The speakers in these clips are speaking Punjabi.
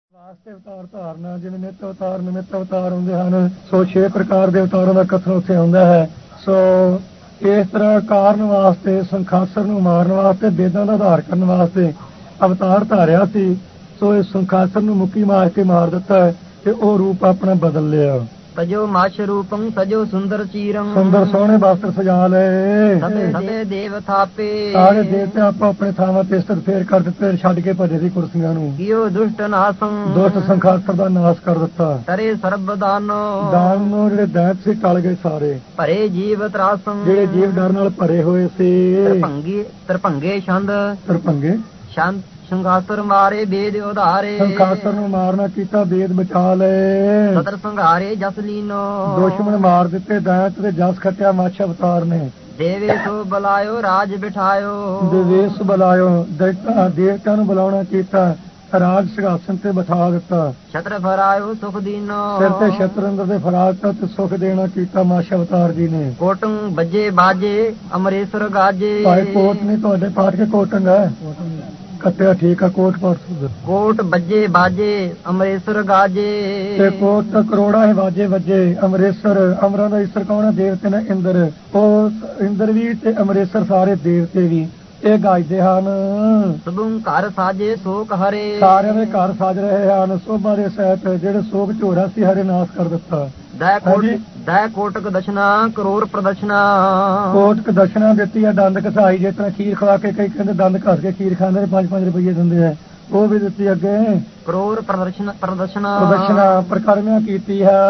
ਵਾਸਤੇ ਅਵਤਾਰ ਧਾਰਨਾ, ਜਿਵੇਂ ਨਿੱਤ ਅਵਤਾਰ ਨਿਮਿਤ ਅਵਤਾਰ ਹੁੰਦੇ ਹਨ, ਸੋ 6 ਪ੍ਰਕਾਰ ਦੇ ਅਵਤਾਰਾਂ ਦਾ ਕਥਨ ਉੱਥੇ ਹੁੰਦਾ ਹੈ। ਸੋ ਇਸ ਤਰ੍ਹਾਂ ਕਾਰਨ ਵਾਸਤੇ, ਸੰਖਾਸਰ ਨੂੰ ਮਾਰਨ ਵਾਸਤੇ, ਵੇਦਾਂ ਦਾ ਆਧਾਰ ਕਰਨ ਵਾਸਤੇ ਅਵਤਾਰ ਧਾਰਿਆ ਸੀ। ਸੋ ਇਸ ਸੰਖਾਸਰ ਨੂੰ ਮੁੱਕੀ ਮਾਰ ਕੇ ਮਾਰ ਦਿੱਤਾ ਹੈ ਤੇ ਉਹ ਰੂਪ ਆਪਣਾ ਬਦਲ ਲਿਆ। ਸਜੋ ਮਛ ਰੂਪੰ ਸਜੋ ਸੁੰਦਰ ਚੀਰੰ, ਸੁੰਦਰ ਸੋਹਣੇ ਵਸਤਰ ਸਜਾ ਲਏ। ਸਭੇ ਦੇਵ ਥਾਪੇ, ਸਾਰੇ ਦੇਵਤੇ ਆਪੋ ਆਪਣੇ ਥਾਵਾਂ ਤੇ ਸਥਿਤ ਫੇਰ ਕਰ ਦਿੱਤੇ, ਛੱਡ ਕੇ ਭਜੇ ਸੀ ਕੁਰਸੀਆਂ ਨੂੰ। ਕੀਓ ਦੁਸ਼ਟ ਨਾਸੰ, ਦੁਸ਼ਟ ਸੰਖਾਸਰ ਦਾ ਨਾਸ਼ ਕਰ ਦਿੱਤਾ। ਤਰੇ ਸਰਬ ਦਾਨੋ, ਦਾਨ ਨੂੰ ਜਿਹੜੇ ਦੈਂਤ ਸੀ ਟਲ ਗਏ ਸਾਰੇ। ਭਰੇ ਜੀਵ ਤਰਾਸੰ, ਜਿਹੜੇ ਜੀਵ ਡਰ ਨਾਲ ਭਰੇ ਹੋਏ ਸੀ। ਤਰਭੰਗੇ ਛੰਦ, ਤਰਭੰਗੇ ਛੰਦ ਸੰਘਾਸਰ ਮਾਰੇ ਵੇਦ ਉਧਾਰੇ, ਸੰਖਾਸਰ ਨੂੰ ਮਾਰਨਾ ਕੀਤਾ, ਵੇਦ ਬਚਾ ਲਏ। ਸਦਰ ਸੰਘਾਰੇ ਜਸ ਲੀਨੋ, ਦੁਸ਼ਮਣ ਮਾਰ ਦਿੱਤੇ ਦੈਂਤ ਤੇ ਜਸ ਖੱਟਿਆ ਮੱਛ ਅਵਤਾਰ ਨੇ। ਦੇਵੇ ਸੋ ਬੁਲਾਇਓ ਰਾਜ ਬਿਠਾਇਓ, ਦੇਵੇਸ ਬੁਲਾਇਓ, ਦੇਵਤਿਆਂ ਨੂੰ ਬੁਲਾਉਣਾ ਕੀਤਾ, ਰਾਜ ਸਿੰਘਾਸਨ ਤੇ ਬਿਠਾ ਦਿੱਤਾ। ਛਤਰ ਫਰਾਇਓ ਸੁਖ ਦੀਨੋ, ਸਿਰ ਤੇ ਛਤਰ ਅੰਦਰ ਦੇ ਫਰਾ ਦਿੱਤਾ ਤੇ ਸੁਖ ਦੇਣਾ ਕੀਤਾ ਮੱਛ ਅਵਤਾਰ ਜੀ ਨੇ। ਕੋਟੰ ਬੱਜੇ ਬਾਜੇ ਅਮਰੇਸ਼ਰ ਗਾਜੇ, ਭਾਈ ਕੋਟ ਨਹੀਂ ਤੁਹਾਡੇ ਪਾਠ ਕੇ ਕੋਟੰਗ ਹੈ ਕੱਟਿਆ, ਠੀਕ ਆ, ਕੋਟ ਪਾਠ ਕੋਟ ਬੱਜੇ ਬਾਜੇ ਅਮਰੇਸ਼ਰ ਗਾਜੇ, ਤੇ ਕੋਟ ਤਾਂ ਕਰੋੜਾ ਹੈ ਬਾਜੇ ਵੱਜੇ। ਅਮਰੇਸ਼ਰ, ਅਮਰਾਂ ਦਾ ਈਸ਼ਰ ਕੌਣ ਹੈ? ਦੇਵਤੇ ਨੇ ਇੰਦਰ। ਉਹ ਇੰਦਰ ਵੀ ਤੇ ਅਮਰੇਸ਼ਰ ਸਾਰੇ ਦੇਵਤੇ ਵੀ ਇਹ ਗਾਜਦੇ ਹਨ। ਸਭੁੰ ਘਰ ਸਾਜੇ ਸੋਕ ਹਰੇ, ਸਾਰਿਆਂ ਦੇ ਘਰ ਸਾਜ ਰਹੇ ਹਨ ਸੋਭਾ ਦੇ ਸਹਿਤ। ਜਿਹੜੇ ਸੋਗ ਝੋਰਾ ਸੀ ਹਰੇ ਨਾਸ਼ ਕਰ ਦਿੱਤਾ। ਦੈ ਕੋਟਕ ਦਸ਼ਨਾ ਕਰੋੜ ਪ੍ਰਦਸ਼ਨਾ, ਕੋਟਕ ਦਸ਼ਨਾ ਦਿੱਤੀ ਹੈ, ਦੰਦ ਘਸਾਈ। ਜਿਸ ਤਰ੍ਹਾਂ ਖੀਰ ਖਵਾ ਕੇ ਕਈ ਕਹਿੰਦੇ ਦੰਦ ਘਸ ਕੇ ਖੀਰ ਖਾਂਦੇ ਨੇ, 5-5 ਰੁਪਏ ਦਿੰਦੇ ਆ, ਉਹ ਵੀ ਦਿੱਤੀ ਅੱਗੇ। ਕਰੋੜ ਪ੍ਰਦਸ਼ਨਾ ਪ੍ਰਕਰਮਿਆਂ ਕੀਤੀ ਹੈ।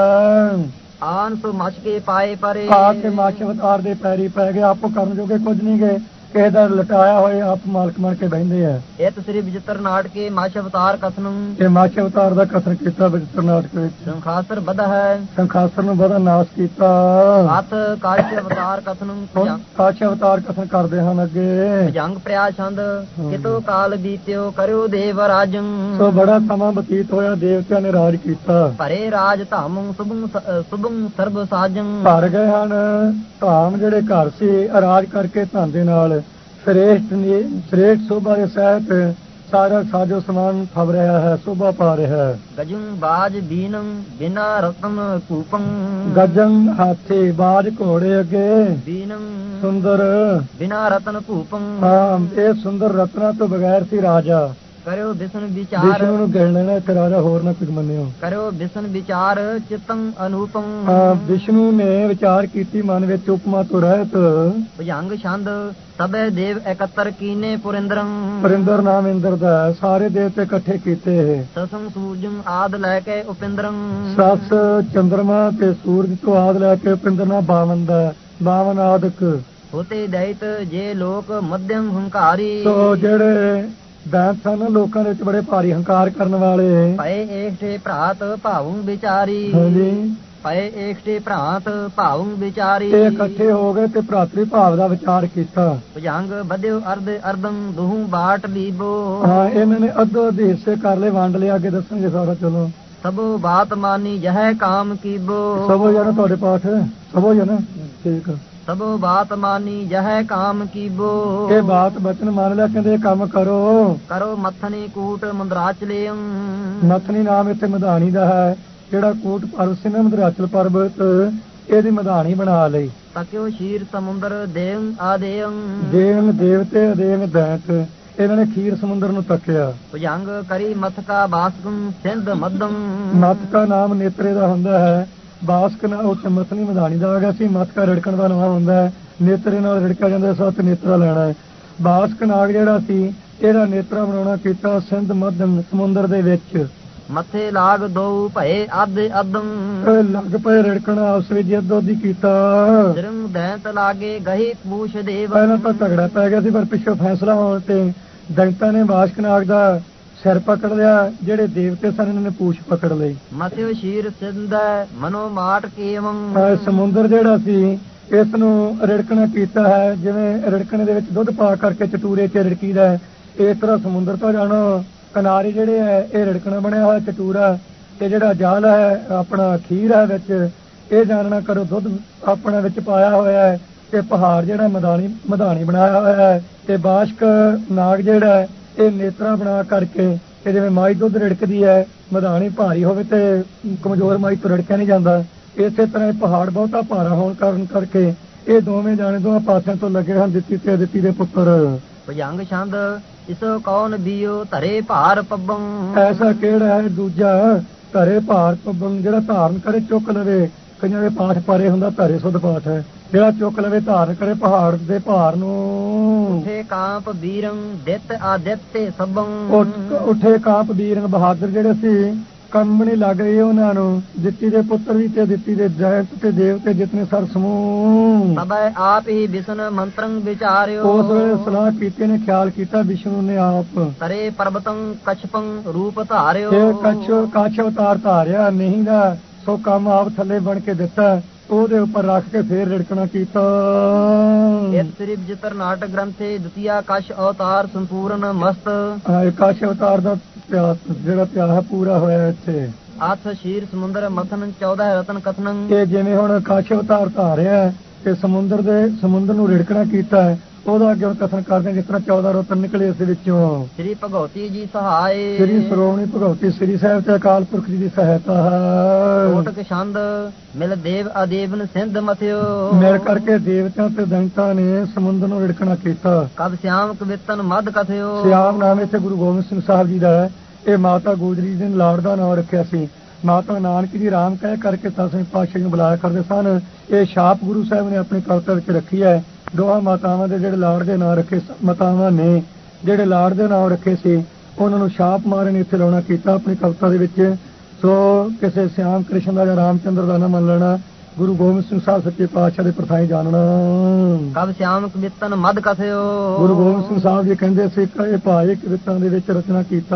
ਆਨ ਸੋ ਮਛ ਕੇ ਪਾਏ ਪਰੇ, ਪਾ ਕੇ ਮੱਛ ਅਵਤਾਰ ਦੇ ਪੈਰੀ ਪੈ ਗਏ। ਆਪੋ ਕਰਨ ਜੋਗੇ ਕੁਝ ਨਹੀਂ ਗਏ, ਕਿਸੇ ਦਾ ਲਟਾਇਆ ਹੋਏ ਆਪ ਮਾਲਕ ਬਣ ਕੇ ਬਹਿੰਦੇ ਆ। ਇਹ ਤਸਰੀ ਵਿਚਿਤਰ ਨਾਟਕੇ ਮਛ ਅਵਤਾਰ ਕਥਨੰ, ਇਹ ਮੱਛ ਅਵਤਾਰ ਦਾ ਕਥਨ ਕੀਤਾ ਵਿਚਿਤਰ ਨਾਟਕ ਵਿੱਚ। ਸੰਖਾਸਰ ਬਧ ਹੈ, ਸੰਖਾਸਰ ਨੂੰ ਬੜਾ ਨਾਸ਼ ਕੀਤਾ। ਹੱਥ ਕਾਸ਼ ਅਵਤਾਰ ਕਥਨੰ, ਕਾਸ਼ ਅਵਤਾਰ ਕਥਨ ਕਰਦੇ ਹਨ ਅੱਗੇ। ਜੰਗ ਪ੍ਰਿਆ ਛੰਦ ਕਿਤੋ ਕਾਲ ਬੀਤਿਓ ਕਰਿਓ ਦੇਵ ਰਾਜੰ, ਸੋ ਬੜਾ ਸਮਾਂ ਬਤੀਤ ਹੋਇਆ, ਦੇਵਤਿਆਂ ਨੇ ਰਾਜ ਕੀਤਾ। ਭਰੇ ਰਾਜ ਧਾਮੰ ਸੁਭੰ ਸਰਬ ਸਾਜੰ, ਭਰ ਗਏ ਹਨ ਧਾਮ ਜਿਹੜੇ ਘਰ ਸੀ ਰਾਜ ਕਰਕੇ ਧਨ ਦੇ ਨਾਲ। ਸ੍ਰੇਸ਼ਟ ਸੋਭਾ ਦੇ ਸਹਿਤ ਸਾਰਾ ਸਾਜੋ ਸਮਾਨ ਫਬ ਰਿਹਾ ਹੈ, ਸੋਭਾ ਪਾ ਰਿਹਾ ਹੈ। ਗਜੰ ਬਾਜ ਬੀਨੰ ਬਿਨਾ ਰਤਨ ਕੂਪੰ, ਗਜੰ ਹਾਥੀ ਬਾਜ ਘੋੜੇ ਅੱਗੇ। ਬੀਨੰ ਸੁੰਦਰ ਬਿਨਾ ਰਤਨ ਕੂਪੰ, ਹਾਂ ਇਹ ਸੁੰਦਰ ਰਤਨਾ ਤੋਂ ਬਗੈਰ ਸੀ ਰਾਜਾ। ਕਰਿਓ ਬਿਸਨ ਵਿਚਾਰ, ਵਿਸ਼ਨੂੰ ਨੂੰ ਗਿਣ ਲੈਣਾ ਇੱਕ ਰਾਜਾ, ਹੋਰ ਨਾ ਕੁਝ ਮੰਨਿਓ। ਕਰਿਓ ਬਿਸਨ ਵਿਚਾਰ ਚਿਤੰ ਅਨੂਪੰ, ਵਿਸ਼ਨੂੰ ਨੇ ਵਿਚਾਰ ਕੀਤੀ ਮਨ ਵਿੱਚ ਉਪਮਾ ਤੋਂ ਰਹਿਤ। ਭੁਜੰਗ ਛੰਦ ਸਭੇ ਦੇਵ ਇਕੱਤਰ ਕੀਨੇ ਪੁਰਿੰਦਰੰ, ਪੁਰਿੰਦਰ ਨਾਮ ਇੰਦਰ ਦਾ, ਸਾਰੇ ਦੇਵਤੇ ਇਕੱਠੇ ਕੀਤੇ। ਸਸੰ ਸੂਰਜੰ ਆਦ ਲੈ ਕੇ ਉਪਿੰਦਰੰ, ਸੱਸ ਚੰਦਰਮਾ ਤੇ ਸੂਰਜ ਤੋਂ ਆਦ ਲੈ ਕੇ ਉਪਿੰਦਰ ਨਾਲ 52 ਦਾ 52 ਆਦਿਕ ਹੋਤੇ ਦੈਤ ਜੇ ਲੋਕ ਮਧਿਅਮ ਹੰਕਾਰੀ, ਸੋ ਜਿਹੜੇ ਦੈਂਤ ਸਨ ਲੋਕਾਂ ਦੇ ਵਿੱਚ ਬੜੇ ਭਾਰੀ ਹੰਕਾਰ ਕਰਨ ਵਾਲੇ। ਪਏ ਏਕਟੇ ਭਰਾਤ ਭਾਵੁ ਵਿਚਾਰੀ, ਹਾਂਜੀ ਪਏ ਏਕਟੇ ਭਰਾਤ ਭਾਵੁ ਵਿਚਾਰੀ, ਤੇ ਇਕੱਠੇ ਹੋ ਗਏ ਤੇ ਭਰਾਤਰੀ ਭਾਵ ਦਾ ਵਿਚਾਰ ਕੀਤਾ। ਭੁਜੰਗ ਵਧਿਓ ਅਰਦੰ ਦੁਹੂ ਬਾਟ ਲੀਬੋ, ਹਾਂ ਇਹਨਾਂ ਨੇ ਅੱਧੋ ਅੱਧੇ ਹਿੱਸੇ ਕਰ ਲਏ, ਵੰਡ ਲਿਆ। ਅੱਗੇ ਦੱਸਾਂਗੇ ਸਾਰਾ। ਚਲੋ ਸਭੋ ਬਾਤ ਮਾਨੀ ਜਹ ਕਾਮ ਕੀਬੋ, ਸਭੋ ਜਨ ਤੁਹਾਡੇ ਪਾਠ ਸਭੋ ਜਨ, ਠੀਕ। ਸਭੋ ਬਾਤ ਮਾਨੀ ਜਹ ਕਾਮ ਕੀਬੋ, ਇਹ ਬਾਤ ਬਚਨ ਮੰਨ ਲਿਆ, ਕਹਿੰਦੇ ਕੰਮ ਕਰੋ। ਕਰੋ ਮੱਥਨੀ ਕੂਟ ਮੰਦਰਾਚਲਿਅੰ, ਮੱਥਨੀ ਨਾਮ ਇੱਥੇ ਮਧਾਣੀ ਦਾ ਹੈ। ਜਿਹੜਾ ਕੂਟ ਪਰਵਤ ਸੀ ਨਾ ਮੰਦਰਾਚਲ ਪਰਬਤ, ਇਹਦੀ ਮਧਾਣੀ ਬਣਾ ਲਈ। ਤਕਿਓ ਸ਼ੀਰ ਸਮੁੰਦਰ ਦੇਵ ਆਦੇਯੰ, ਦੇਵ ਦੇਵਤੇ ਦੇਵ ਦੈਂਤ, ਇਹਨਾਂ ਨੇ ਖੀਰ ਸਮੁੰਦਰ ਨੂੰ ਤੱਕਿਆ। ਭੁਜੰਗ ਕਰੀ ਮਥਕਾ ਬਾਸਕੰ ਸਿੰਧ ਮੱਧੰ, ਮਥਕਾ ਨਾਮ ਨੇਤਰੇ ਦਾ ਹੁੰਦਾ ਹੈ। ਬਾਸਕ ਨਾਲ ਉੱਥੇ ਮਥਨੀ ਮਧਾਣੀ ਦਾ ਆ ਗਿਆ ਸੀ। ਮਥਕਾ ਰਿੜਕਣ ਦਾ ਨਾਮ ਹੁੰਦਾ ਹੈ, ਨੇਤਰੇ ਨਾਲ ਰਿੜਕਿਆ ਜਾਂਦਾ, ਸੱਤ ਨੇਤਰਾ ਲੈਣਾ ਹੈ। ਬਾਸਕ ਨਾਗ ਜਿਹੜਾ ਸੀ ਇਹਦਾ ਨੇਤਰਾ ਬਣਾਉਣਾ ਕੀਤਾ ਸਿੰਧ ਮੱਧਮ ਸਮੁੰਦਰ ਦੇ ਵਿੱਚ। ਮੱਥੇ ਲਾਗ ਦੋ ਭਏ ਅੱਧ ਅਦੰ, ਲੱਗ ਪਏ ਰਿੜਕਣ ਆਪਸ ਵਿੱਚ ਅੱਧੋ-ਅੱਧੀ ਕੀਤਾ। ਜਰਮ ਦੈਂਤ ਲਾਗੇ ਗਹੀ ਪੂਛ ਦੇਵ, ਪਹਿਲਾਂ ਤਾਂ ਝਗੜਾ ਪੈ ਗਿਆ ਸੀ ਪਰ ਪਿੱਛੋਂ ਫੈਸਲਾ ਹੋਣ ਤੇ ਦੈਂਤਾਂ ਨੇ ਬਾਸਕ ਨਾਗ ਦਾ ਸਿਰ ਪਕੜ ਲਿਆ। ਜਿਹੜੇ ਦੇਵਤੇ ਸਨ ਇਹਨਾਂ ਨੇ ਪੂਛ ਪਕੜ ਲਈ। ਮਥਿਓ ਸ਼ੀਰ ਸਿੰਧੈ ਮਨੋ ਮਾਟ ਕੇਵੰ, ਸਮੁੰਦਰ ਜਿਹੜਾ ਸੀ ਇਸ ਨੂੰ ਰਿੜਕਣਾ ਕੀਤਾ ਹੈ, ਜਿਵੇਂ ਰਿੜਕਣੇ ਦੇ ਵਿੱਚ ਦੁੱਧ ਪਾ ਕਰਕੇ ਚਟੂਰੇ 'ਚ ਰਿੜਕੀਦਾ, ਇਸ ਤਰ੍ਹਾਂ ਸਮੁੰਦਰ ਤੋਂ ਜਾਣੋ ਕਿਨਾਰੇ ਜਿਹੜੇ ਹੈ ਇਹ ਰਿੜਕਣਾ ਬਣਿਆ ਹੋਇਆ ਚਟੂਰਾ, ਤੇ ਜਿਹੜਾ ਜਲ ਹੈ ਆਪਣਾ ਖੀਰ ਹੈ ਵਿੱਚ, ਇਹ ਜਾਣਨਾ ਕਰੋ ਦੁੱਧ ਆਪਣਾ ਵਿੱਚ ਪਾਇਆ ਹੋਇਆ ਹੈ। ਤੇ ਪਹਾੜ ਜਿਹੜਾ ਮਧਾਣੀ ਬਣਾਇਆ ਹੋਇਆ ਹੈ, ਤੇ ਬਾਸ਼ਕ ਨਾਗ ਜਿਹੜਾ ਇਹ ਨੇਤਰਾ ਬਣਾ ਕਰਕੇ, ਤੇ ਜਿਵੇਂ ਮਾਈ ਦੁੱਧ ਰਿੜਕਦੀ ਹੈ ਮਧਾਣੀ ਭਾਰੀ ਹੋਵੇ ਤੇ ਕਮਜ਼ੋਰ ਮਾਈ ਤੋਂ ਰੜਕਿਆ ਨਹੀਂ ਜਾਂਦਾ। ਇਸੇ ਤਰ੍ਹਾਂ ਇਹ ਪਹਾੜ ਬਹੁਤਾ ਭਾਰਾ ਹੋਣ ਕਾਰਨ ਕਰਕੇ ਇਹ ਦੋਵੇਂ ਜਾਣੇ ਦੋਹਾਂ ਪਾਸਿਆਂ ਤੋਂ ਲੱਗੇ ਹਨ, ਦਿੱਤੀ ਤੇ ਦਿੱਤੀ ਦੇ ਪੁੱਤਰ। ਭੁਜੰਗ ਛੰਦ ਇਸੋ ਕੌਣ ਬੀਓ ਧਰੇ ਭਾਰ ਪੱਬੰ। ਐਸਾ ਕਿਹੜਾ ਹੈ ਦੂਜਾ ਧਰੇ ਭਾਰ ਪੱਬੰ, ਜਿਹੜਾ ਧਾਰਨ ਕਰੇ ਚੁੱਕ ਲਵੇ। ਕਈਆਂ ਦੇ ਪਾਠ ਪਾਰੇ ਹੁੰਦਾ ਧਰੇ ਸੁਧ ਪਾਠ ਹੈ, ਜਿਹੜਾ ਚੁੱਕ ਲਵੇ ਧਾਰਨ ਕਰੇ ਪਹਾੜ ਦੇ ਭਾਰ ਨੂੰ। ਉਠੇ ਕਾਂਪ ਬੀਰੰ ਦਿੱਤ ਆਦਿੱਤੇ ਸਭੰ। ਉੱਠੇ ਕਾਂਪ ਬੀਰੰ ਬਹਾਦਰ ਜਿਹੜੇ ਸੀ ਕੰਬਣੀ ਲੱਗ ਗਈ ਉਹਨਾਂ ਨੂੰ। ਦਿੱਤੀ ਦੇ ਪੁੱਤਰ ਵੀ ਤੇ ਦਿੱਤੀ ਦੇ ਦੈਂਤ ਤੇ ਦੇਵਤੇ ਜਿਤਨੇ ਸਰ ਸਮੂਹ। ਸਭੈ ਆਪ ਹੀ ਵਿਸ਼ਨ ਮੰਤਰੰ ਵਿਚਾਰਿਓ। ਉਸ ਵੇਲੇ ਸਲਾਹ ਕੀਤੀ ਨੇ, ਖਿਆਲ ਕੀਤਾ ਵਿਸ਼ਨੂੰ ਨੇ ਆਪ। ਤਰੇ ਪਰਬਤੰ ਕਛਪੰ ਰੂਪ ਧਾਰਿਓ। ਕੱਛ ਅਵਤਾਰ ਧਾਰਿਆ ਨਹੀਂ ਦਾ ਸੋ ਕੰਮ ਆਪ ਥੱਲੇ ਬਣ ਕੇ ਦਿੱਤਾ, ਉਹਦੇ ਉੱਪਰ ਰੱਖ ਕੇ ਫੇਰ ਰਿੜਕਣਾ ਕੀਤਾ। ਇਸ ਸ੍ਰੀ ਵਿਜਿਤਰ ਨਾਟਕ ਗ੍ਰੰਥੇ ਦੁਤੀਆ ਕਛ ਅਵਤਾਰ ਸੰਪੂਰਨ ਮਸਤ। ਕੱਛ ਅਵਤਾਰ ਦਾ ਜਿਹੜਾ ਪਿਆਰ ਪੂਰਾ ਹੋਇਆ ਇੱਥੇ। ਅਥ ਸ਼ੀਰ ਸਮੁੰਦਰ ਮਥਨ 14 ਰਤਨ ਕਥਨੰ। ਇਹ ਜਿਵੇਂ ਹੁਣ ਕੱਛ ਅਵਤਾਰ ਧਾਰਿਆ ਤੇ ਸਮੁੰਦਰ ਨੂੰ ਰਿੜਕਣਾ ਕੀਤਾ ਹੈ, ਉਹਦਾ ਅੱਗੇ ਕਥਨ ਕਰਦੇ ਜਿਸ ਤਰ੍ਹਾਂ 14 ਰਤਨ ਨਿਕਲੇ ਇਸ ਵਿੱਚੋਂ। ਸ੍ਰੀ ਭਗਵਤੀ ਜੀ ਸਹਾਏ। ਸ੍ਰੀ ਸਰੋਵਣੀ ਭਗਵਤੀ ਸ੍ਰੀ ਸਾਹਿਬ ਤੇ ਅਕਾਲ ਪੁਰਖ ਜੀ ਦੀ ਸਹਾਇਤਾ ਹੈ। ਕੋਟਕ ਛੰਦ ਮਿਲ ਦੇਵ ਅਦੇਵਨ ਸਿੰਧ ਮਥਿਓ। ਮਿਲ ਕਰਕੇ ਦੇਵਤਿਆਂ ਤੇ ਦੈਂਤਾਂ ਨੇ ਸਮੁੰਦਰ ਨੂੰ ਰਿੜਕਣਾ ਕੀਤਾ। ਕਬ ਸਿਆਮ ਕਵਿਤਨ ਮਦ ਕਥਿਓ। ਸਿਆਮ ਨਾਮ ਇੱਥੇ ਗੁਰੂ ਗੋਬਿੰਦ ਸਿੰਘ ਸਾਹਿਬ ਜੀ ਦਾ ਹੈ। ਇਹ ਮਾਤਾ ਗੋਜਰੀ ਜੀ ਨੇ ਲਾੜ ਦਾ ਨਾਮ ਰੱਖਿਆ ਸੀ। ਮਾਤਾ ਨਾਨਕ ਜੀ ਰਾਮ ਕਹਿ ਕਰਕੇ 10ਵੇਂ ਪਾਤਸ਼ਾਹ ਨੂੰ ਬੁਲਾਇਆ ਕਰਦੇ ਸਨ। ਇਹ ਛਾਪ ਗੁਰੂ ਸਾਹਿਬ ਨੇ ਆਪਣੀ ਕਵਿਤਾ ਵਿੱਚ ਰੱਖੀ ਹੈ। ਦੋਹਾਂ ਮਾਤਾਵਾਂ ਦੇ ਜਿਹੜੇ ਲਾੜ ਦੇ ਨਾਂ ਰੱਖੇ, ਮਾਤਾਵਾਂ ਨੇ ਜਿਹੜੇ ਲਾੜ ਦੇ ਨਾਮ ਰੱਖੇ ਸੀ ਉਹਨਾਂ ਨੂੰ ਛਾਪ ਮਾਰਨ ਇੱਥੇ ਲਾਉਣਾ ਕੀਤਾ ਆਪਣੀ ਕਵਿਤਾ ਦੇ ਵਿੱਚ। ਸੋ ਕਿਸੇ ਸਿਆਮ ਕ੍ਰਿਸ਼ਨ ਦਾ ਜਾਂ ਰਾਮਚੰਦਰ ਦਾ ਨਾ ਮੰਨ ਲੈਣਾ, ਗੁਰੂ ਗੋਬਿੰਦ ਸਿੰਘ ਸਾਹਿਬ ਸੱਚੇ ਪਾਤਸ਼ਾਹ ਦੇ ਪ੍ਰਥਾਈ ਜਾਣਨਾ। ਕਬ ਸਿਆਮ ਕਵਿਤਨ ਮਦ ਕਥਿਓ। ਗੁਰੂ ਗੋਬਿੰਦ ਸਿੰਘ ਸਾਹਿਬ ਜੀ ਕਹਿੰਦੇ ਸੀ ਇਹ ਭਾਈ ਕਵਿਤਾਂ ਦੇ ਵਿੱਚ ਰਚਨਾ ਕੀਤਾ।